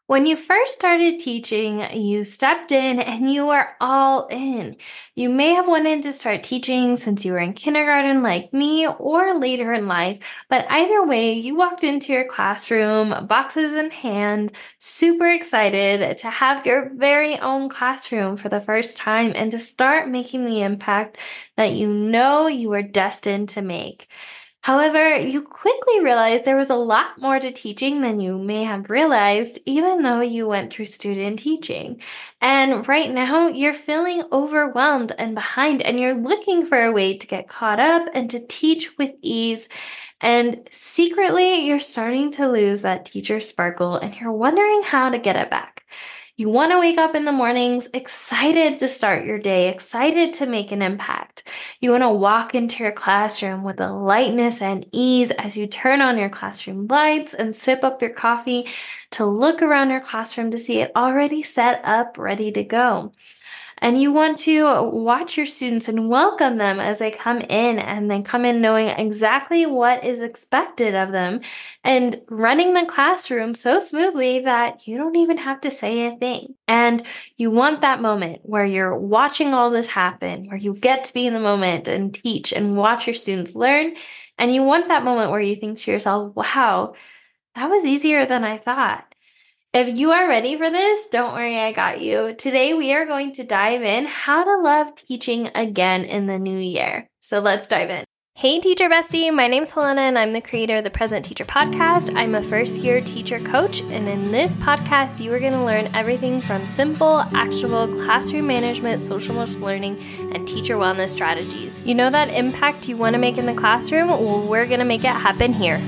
When you first started teaching, you stepped in and you were all in. You may have wanted to start teaching since you were in kindergarten, like me, or later in life, but either way, you walked into your classroom, boxes in hand, super excited to have your very own classroom for the first time and to start making the impact that you know you were destined to make. However, you quickly realized there was a lot more to teaching than you may have realized, even though you went through student teaching. And right now, you're feeling overwhelmed and behind, and you're looking for a way to get caught up and to teach with ease. And secretly, you're starting to lose that teacher sparkle, and you're wondering how to get it back. You want to wake up in the mornings excited to start your day, excited to make an impact. You want to walk into your classroom with a lightness and ease as you turn on your classroom lights and sip up your coffee to look around your classroom to see it already set up, ready to go. And you want to watch your students and welcome them as they come in and they come in knowing exactly what is expected of them and running the classroom so smoothly that you don't even have to say a thing. And you want that moment where you're watching all this happen, where you get to be in the moment and teach and watch your students learn. And you want that moment where you think to yourself, wow, that was easier than I thought. If you are ready for this, don't worry, I got you. Today, we are going to dive in how to love teaching again in the new year. So let's dive in. Hey, teacher bestie. My name's Helena, and I'm the creator of the Present Teacher Podcast. I'm a first-year teacher coach, and in this podcast, you are going to learn everything from simple, actionable classroom management, social emotional learning, and teacher wellness strategies. You know that impact you want to make in the classroom? Well, we're going to make it happen here.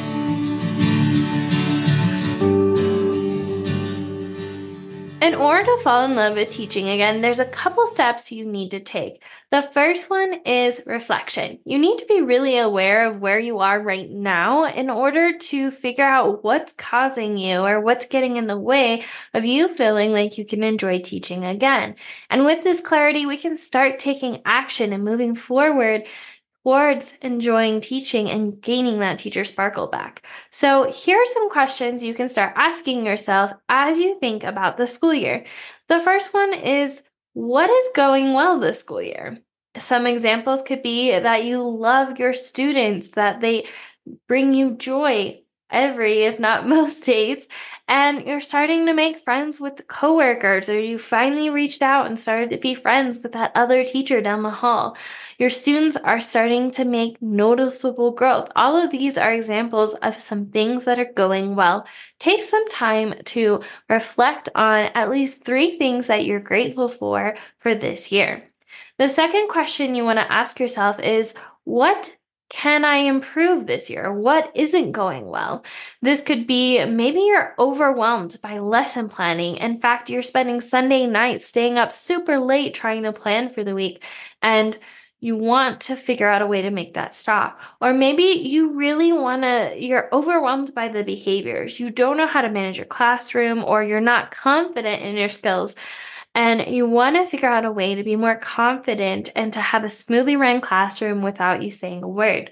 In order to fall in love with teaching again, there's a couple steps you need to take. The first one is reflection. You need to be really aware of where you are right now in order to figure out what's causing you or what's getting in the way of you feeling like you can enjoy teaching again. And with this clarity, we can start taking action and moving forward towards enjoying teaching and gaining that teacher sparkle back. So, here are some questions you can start asking yourself as you think about the school year. The first one is, what is going well this school year? Some examples could be that you love your students, that they bring you joy every, if not most days, and you're starting to make friends with coworkers, or you finally reached out and started to be friends with that other teacher down the hall. Your students are starting to make noticeable growth. All of these are examples of some things that are going well. Take some time to reflect on at least 3 things that you're grateful for this year. The second question you want to ask yourself is, what can I improve this year? What isn't going well? This could be maybe you're overwhelmed by lesson planning. In fact, you're spending Sunday nights staying up super late trying to plan for the week, and you want to figure out a way to make that stop. Or maybe you really you're overwhelmed by the behaviors. You don't know how to manage your classroom, or you're not confident in your skills. And you want to figure out a way to be more confident and to have a smoothly run classroom without you saying a word.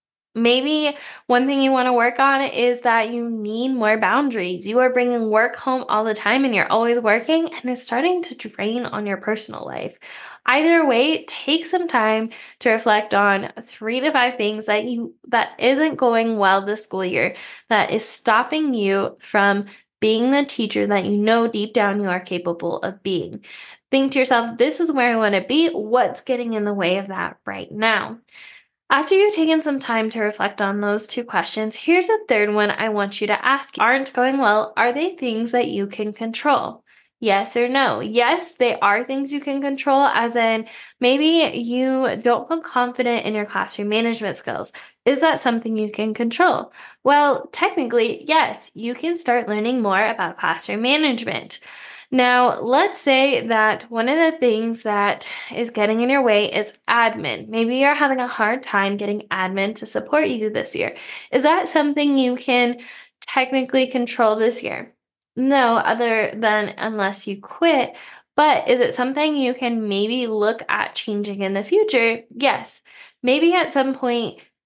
Maybe one thing you want to work on is that you need more boundaries. You are bringing work home all the time and you're always working, and it's starting to drain on your personal life. Either way, take some time to reflect on 3 to 5 things that isn't going well this school year, that is stopping you from being the teacher that you know deep down you are capable of being. Think to yourself, this is where I want to be. What's getting in the way of that right now? After you've taken some time to reflect on those 2 questions, here's a third one I want you to ask. Aren't going well, are they things that you can control? Yes or no? Yes, they are things you can control, as in maybe you don't feel confident in your classroom management skills. Is that something you can control? Well, technically, yes, you can start learning more about classroom management. Now, let's say that one of the things that is getting in your way is admin. Maybe you're having a hard time getting admin to support you this year. Is that something you can technically control this year? No, other than unless you quit. But is it something you can maybe look at changing in the future? Yes. Maybe at some point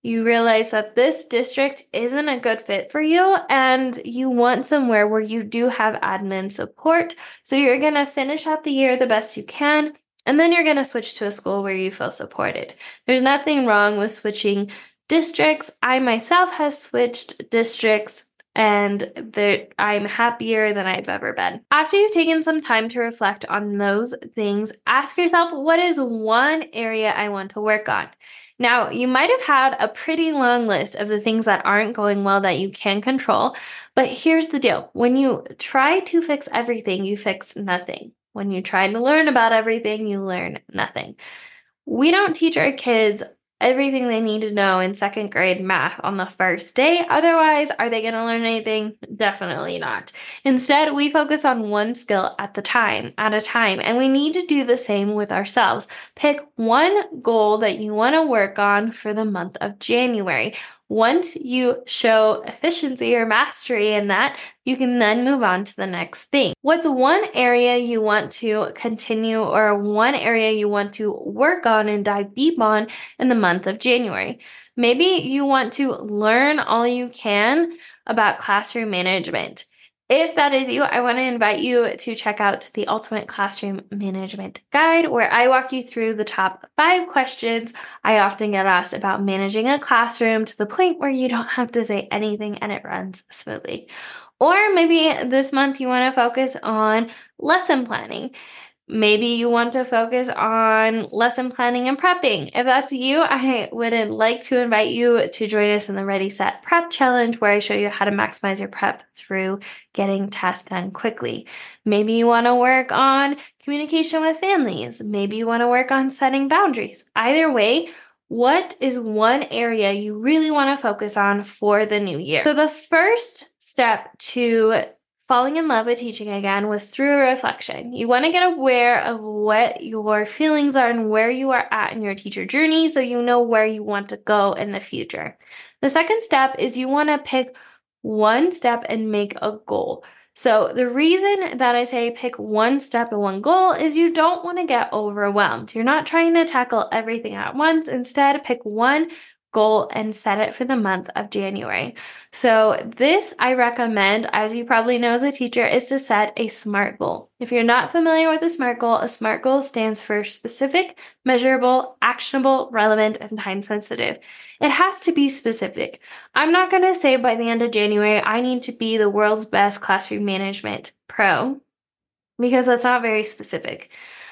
You realize that this district isn't a good fit for you and you want somewhere where you do have admin support. So you're going to finish out the year the best you can, and then you're going to switch to a school where you feel supported. There's nothing wrong with switching districts. I myself have switched districts and that I'm happier than I've ever been. After you've taken some time to reflect on those things, ask yourself, what is one area I want to work on? Now, you might have had a pretty long list of the things that aren't going well that you can control, but here's the deal. When you try to fix everything, you fix nothing. When you try to learn about everything, you learn nothing. We don't teach our kids everything they need to know in second grade math on the first day. Otherwise, are they going to learn anything? Definitely not. Instead, we focus on one skill at a time, and we need to do the same with ourselves. Pick one goal that you want to work on for the month of January. Once you show efficiency or mastery in that, you can then move on to the next thing. What's one area you want to continue or one area you want to work on and dive deep on in the month of January? Maybe you want to learn all you can about classroom management. If that is you, I want to invite you to check out the Ultimate Classroom Management Guide, where I walk you through the top 5 questions I often get asked about managing a classroom to the point where you don't have to say anything and it runs smoothly. Or maybe this month you want to focus on lesson planning. Maybe you want to focus on lesson planning and prepping. If that's you, I would like to invite you to join us in the Ready, Set, Prep Challenge, where I show you how to maximize your prep through getting tasks done quickly. Maybe you want to work on communication with families. Maybe you want to work on setting boundaries. Either way, what is one area you really want to focus on for the new year? So the first step to falling in love with teaching again was through reflection. You want to get aware of what your feelings are and where you are at in your teacher journey so you know where you want to go in the future. The second step is you want to pick one step and make a goal. So the reason that I say pick one step and one goal is you don't want to get overwhelmed. You're not trying to tackle everything at once. Instead, pick one goal and set it for the month of January. So this I recommend, as you probably know as a teacher, is to set a SMART goal. If you're not familiar with a SMART goal stands for specific, measurable, actionable, relevant, and time sensitive. It has to be specific. I'm not going to say by the end of January, I need to be the world's best classroom management pro, because that's not very specific.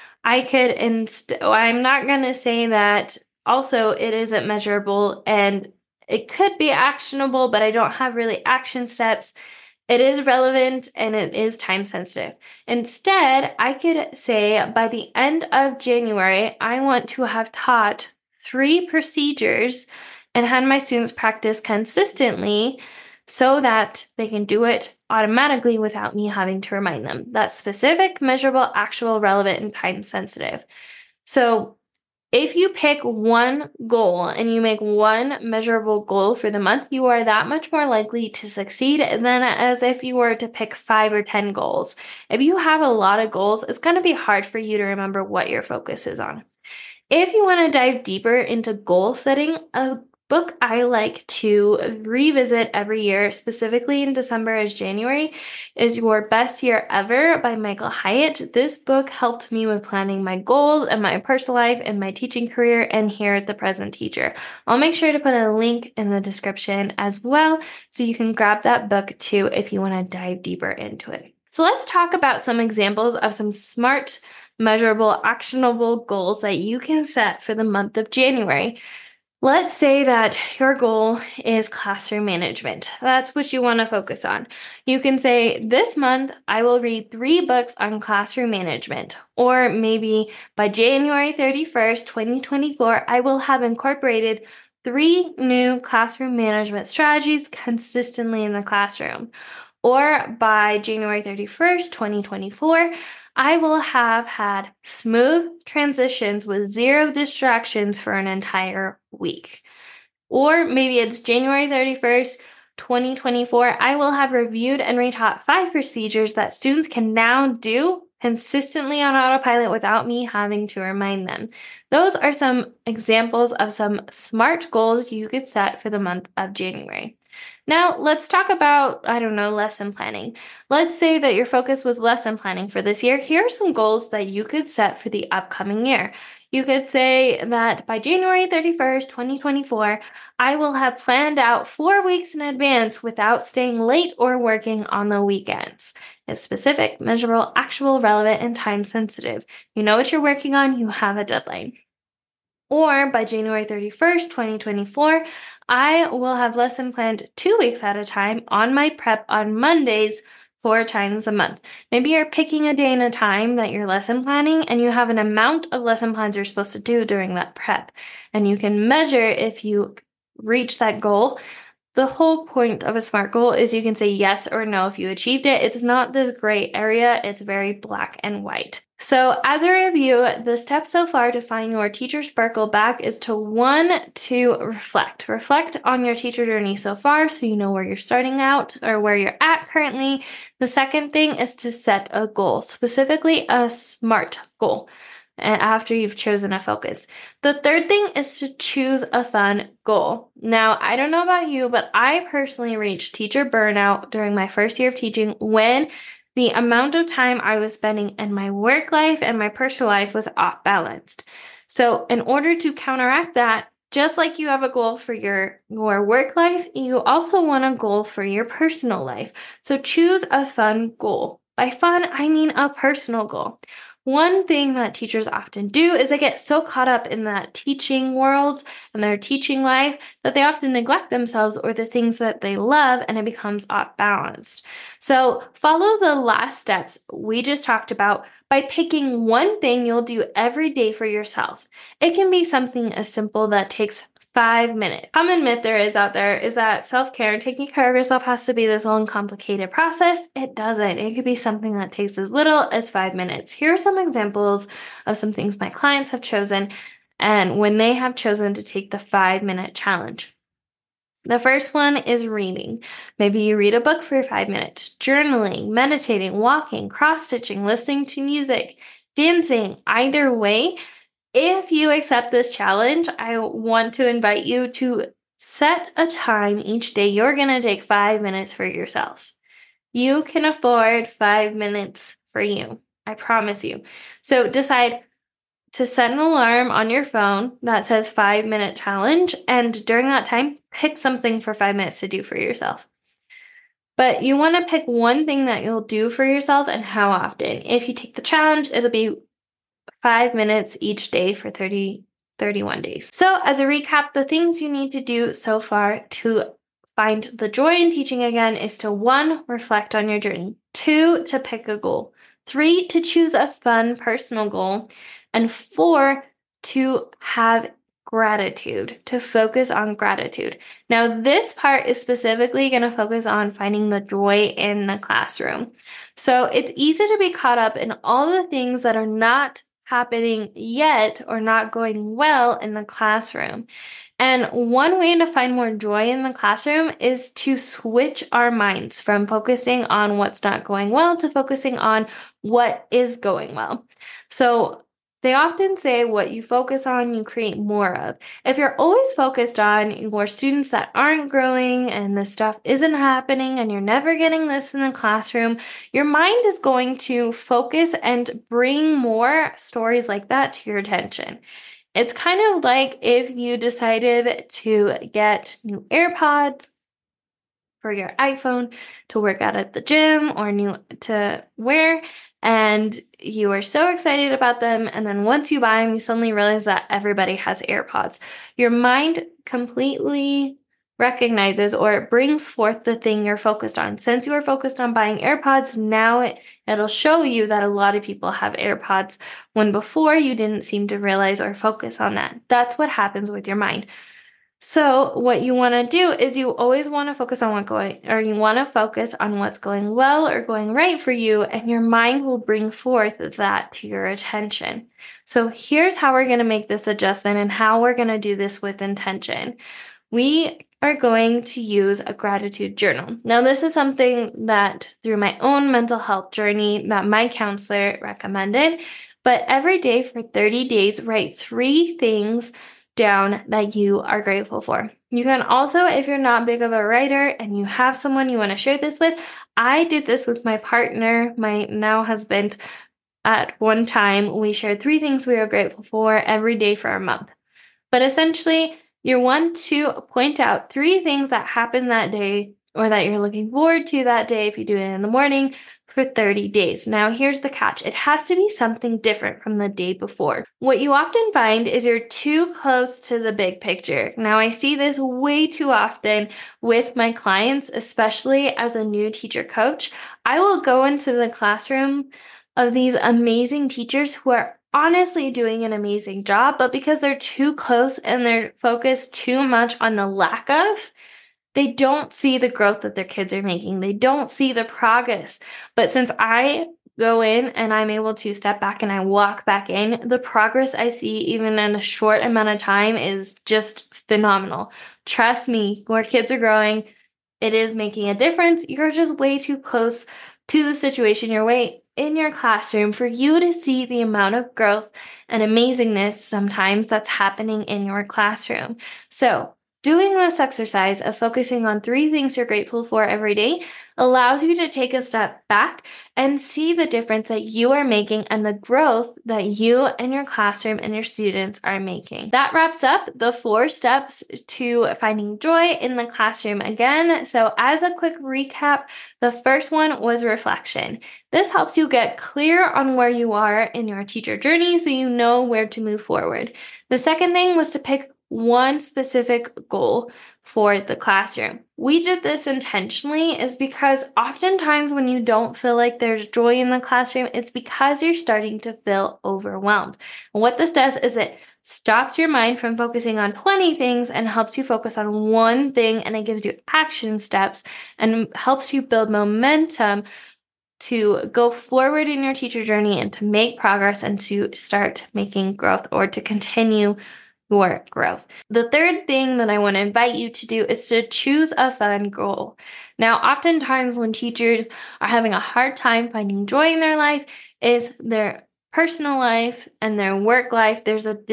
I'm not going to say that also it isn't measurable and it could be actionable, but I don't have really action steps. It is relevant and it is time sensitive. Instead, I could say by the end of January, I want to have taught 3 procedures and had my students practice consistently so that they can do it automatically without me having to remind them. That's specific, measurable, actual, relevant, and time sensitive. So if you pick one goal and you make one measurable goal for the month, you are that much more likely to succeed than as if you were to pick 5 or 10 goals. If you have a lot of goals, it's going to be hard for you to remember what your focus is on. If you want to dive deeper into goal setting, a book I like to revisit every year, specifically in December as January, is Your Best Year Ever by Michael Hyatt. This book helped me with planning my goals and my personal life and my teaching career and here at The Present Teacher. I'll make sure to put a link in the description as well so you can grab that book too if you want to dive deeper into it. So let's talk about some examples of some smart, measurable, actionable goals that you can set for the month of January. Let's say that your goal is classroom management. That's what you want to focus on. You can say, this month, I will read 3 books on classroom management. Or maybe by January 31st, 2024, I will have incorporated 3 new classroom management strategies consistently in the classroom. Or by January 31st, 2024, I will have had smooth transitions with 0 distractions for an entire week. Or maybe it's January 31st, 2024. I will have reviewed and retaught 5 procedures that students can now do consistently on autopilot without me having to remind them. Those are some examples of some SMART goals you could set for the month of January. Now, let's talk about, I don't know, lesson planning. Let's say that your focus was lesson planning for this year. Here are some goals that you could set for the upcoming year. You could say that by January 31st, 2024, I will have planned out 4 weeks in advance without staying late or working on the weekends. It's specific, measurable, actual, relevant, and time sensitive. You know what you're working on, you have a deadline. Or by January 31st, 2024, I will have lesson planned 2 weeks at a time on my prep on Mondays 4 times a month. Maybe you're picking a day and a time that you're lesson planning, and you have an amount of lesson plans you're supposed to do during that prep. And you can measure if you reach that goal. The whole point of a SMART goal is you can say yes or no if you achieved it. It's not this gray area, it's very black and white. So, as a review, the steps so far to find your teacher sparkle back is to 1, to reflect. Reflect on your teacher journey so far so you know where you're starting out or where you're at currently. The second thing is to set a goal, specifically a SMART goal after you've chosen a focus. The third thing is to choose a fun goal. Now, I don't know about you, but I personally reached teacher burnout during my first year of teaching when the amount of time I was spending in my work life and my personal life was off balanced. So, in order to counteract that, just like you have a goal for your work life, you also want a goal for your personal life. So, choose a fun goal. By fun, I mean a personal goal. One thing that teachers often do is they get so caught up in that teaching world and their teaching life that they often neglect themselves or the things that they love, and it becomes off balanced. So follow the last steps we just talked about by picking one thing you'll do every day for yourself. It can be something as simple that takes 5 minutes. Common myth there is out there is that self-care and taking care of yourself has to be this long, complicated process. It doesn't. It could be something that takes as little as 5 minutes. Here are some examples of some things my clients have chosen and when they have chosen to take the 5-minute challenge. The first one is reading. Maybe you read a book for 5 minutes, journaling, meditating, walking, cross-stitching, listening to music, dancing. Either way, if you accept this challenge, I want to invite you to set a time each day. You're going to take 5 minutes for yourself. You can afford 5 minutes for you. I promise you. So decide to set an alarm on your phone that says 5-minute challenge. And during that time, pick something for 5 minutes to do for yourself. But you want to pick one thing that you'll do for yourself and how often. If you take the challenge, it'll be 5 minutes each day for 31 days. So as a recap, the things you need to do so far to find the joy in teaching again is to 1, reflect on your journey, 2, to pick a goal, 3, to choose a fun personal goal, and 4, to have gratitude, to focus on gratitude. Now, this part is specifically going to focus on finding the joy in the classroom. So it's easy to be caught up in all the things that are not happening yet or not going well in the classroom. And one way to find more joy in the classroom is to switch our minds from focusing on what's not going well to focusing on what is going well. So they often say what you focus on, you create more of. If you're always focused on your students that aren't growing and this stuff isn't happening and you're never getting this in the classroom, your mind is going to focus and bring more stories like that to your attention. It's kind of like if you decided to get new AirPods for your iPhone to work out at the gym or new to wear, and you are so excited about them, and then once you buy them, you suddenly realize that everybody has AirPods. Your mind completely recognizes or it brings forth the thing you're focused on. Since you are focused on buying AirPods, now it'll show you that a lot of people have AirPods when before you didn't seem to realize or focus on that. That's what happens with your mind. So what you want to do is you always want to focus on you want to focus on what's going well or going right for you, and your mind will bring forth that to your attention. So here's how we're going to make this adjustment and how we're going to do this with intention. We are going to use a gratitude journal. Now, this is something that through my own mental health journey that my counselor recommended, but every day for 30 days, write 3 things down that you are grateful for. You can also, if you're not big of a writer and you have someone you want to share this with, I did this with my partner, my now husband. At one time, we shared 3 things we were grateful for every day for a month. But essentially, you want to point out 3 things that happened that day or that you're looking forward to that day if you do it in the morning for 30 days. Now, here's the catch. It has to be something different from the day before. What you often find is you're too close to the big picture. Now, I see this way too often with my clients, especially as a new teacher coach. I will go into the classroom of these amazing teachers who are honestly doing an amazing job, but because they're too close and they're focused too much on the lack of, they don't see the growth that their kids are making. They don't see the progress. But since I go in and I'm able to step back and I walk back in, the progress I see even in a short amount of time is just phenomenal. Trust me, your kids are growing. It is making a difference. You're just way too close to the situation. You're way in your classroom for you to see the amount of growth and amazingness sometimes that's happening in your classroom. So, doing this exercise of focusing on 3 things you're grateful for every day allows you to take a step back and see the difference that you are making and the growth that you and your classroom and your students are making. That wraps up the 4 steps to finding joy in the classroom again. So, as a quick recap, the first one was reflection. This helps you get clear on where you are in your teacher journey so you know where to move forward. The second thing was to pick one specific goal for the classroom. We did this intentionally is because oftentimes when you don't feel like there's joy in the classroom, it's because you're starting to feel overwhelmed. And what this does is it stops your mind from focusing on 20 things and helps you focus on one thing, and it gives you action steps and helps you build momentum to go forward in your teacher journey and to make progress and to start making growth or to continue your growth. The third thing that I want to invite you to do is to choose a fun goal. Now, oftentimes when teachers are having a hard time finding joy in their life is their personal life and their work life. There's a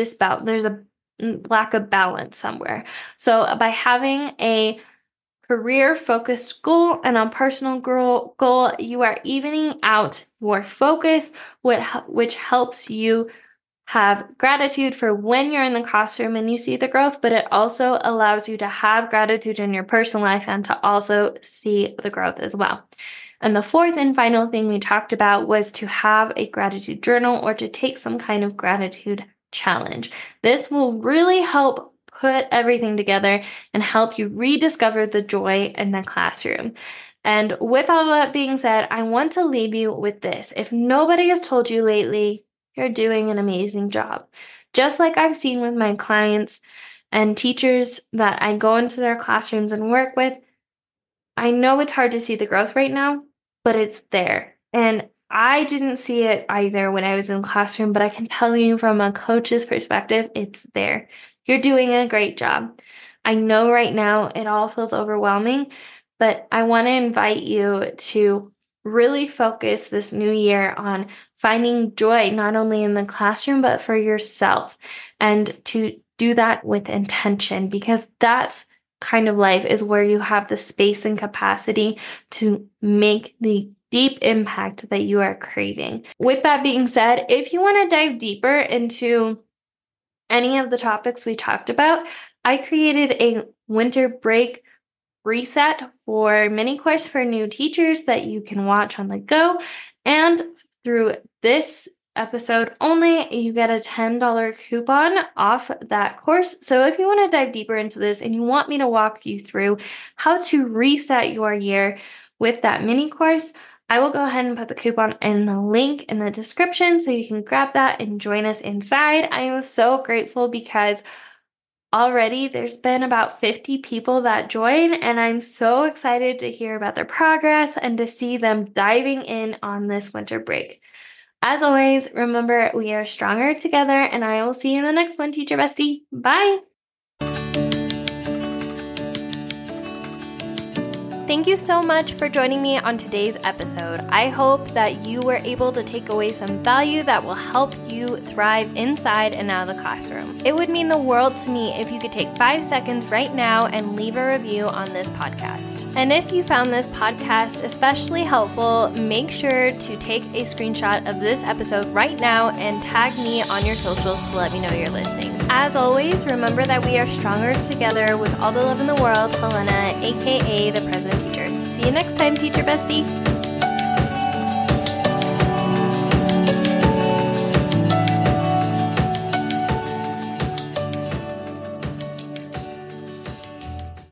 lack of balance somewhere. So by having a career-focused goal and a personal goal, you are evening out your focus, which helps you have gratitude for when you're in the classroom and you see the growth, but it also allows you to have gratitude in your personal life and to also see the growth as well. And the fourth and final thing we talked about was to have a gratitude journal or to take some kind of gratitude challenge. This will really help put everything together and help you rediscover the joy in the classroom. And with all that being said, I want to leave you with this. If nobody has told you lately, you're doing an amazing job. Just like I've seen with my clients and teachers that I go into their classrooms and work with, I know it's hard to see the growth right now, but it's there. And I didn't see it either when I was in the classroom, but I can tell you from a coach's perspective, it's there. You're doing a great job. I know right now it all feels overwhelming, but I want to invite you to really focus this new year on finding joy, not only in the classroom, but for yourself, and to do that with intention, because that kind of life is where you have the space and capacity to make the deep impact that you are craving. With that being said, if you want to dive deeper into any of the topics we talked about, I created a winter break reset for mini course for new teachers that you can watch on the go. And through this episode only, you get a $10 coupon off that course. So if you want to dive deeper into this and you want me to walk you through how to reset your year with that mini course, I will go ahead and put the coupon in the link in the description so you can grab that and join us inside. I am so grateful because already there's been about 50 people that join, and I'm so excited to hear about their progress and to see them diving in on this winter break. As always, remember, we are stronger together, and I will see you in the next one, Teacher Bestie. Bye! Thank you so much for joining me on today's episode. I hope that you were able to take away some value that will help you thrive inside and out of the classroom. It would mean the world to me if you could take 5 seconds right now and leave a review on this podcast. And if you found this podcast especially helpful, make sure to take a screenshot of this episode right now and tag me on your socials to let me know you're listening. As always, remember that we are stronger together. With all the love in the world, Helena, aka the President Teacher. See you next time, Teacher Bestie.